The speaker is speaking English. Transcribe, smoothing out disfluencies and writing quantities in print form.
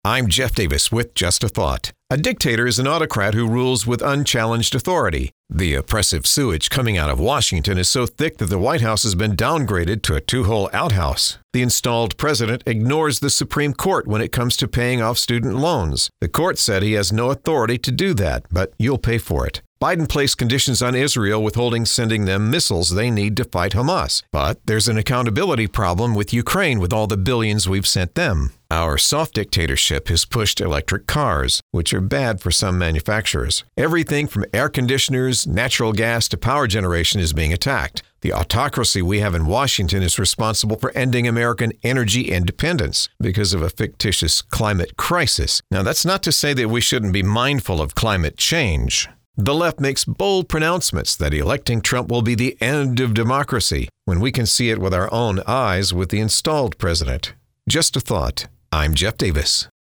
I'm Jeff Davis with Just a Thought. A dictator is an autocrat who rules with unchallenged authority. The oppressive sewage coming out of Washington is so thick that the White House has been downgraded to a two-hole outhouse. The installed president ignores the Supreme Court when it comes to paying off student loans. The court said he has no authority to do that, but you'll pay for it. Biden placed conditions on Israel, withholding sending them missiles they need to fight Hamas. But there's an accountability problem with Ukraine with all the billions we've sent them. Our soft dictatorship has pushed electric cars, which are bad for some manufacturers. Everything from air conditioners, natural gas to power generation is being attacked. The autocracy we have in Washington is responsible for ending American energy independence because of a fictitious climate crisis. Now, that's not to say that we shouldn't be mindful of climate change. The left makes bold pronouncements that electing Trump will be the end of democracy, when we can see it with our own eyes with the installed president. Just a thought. I'm Jeff Davis.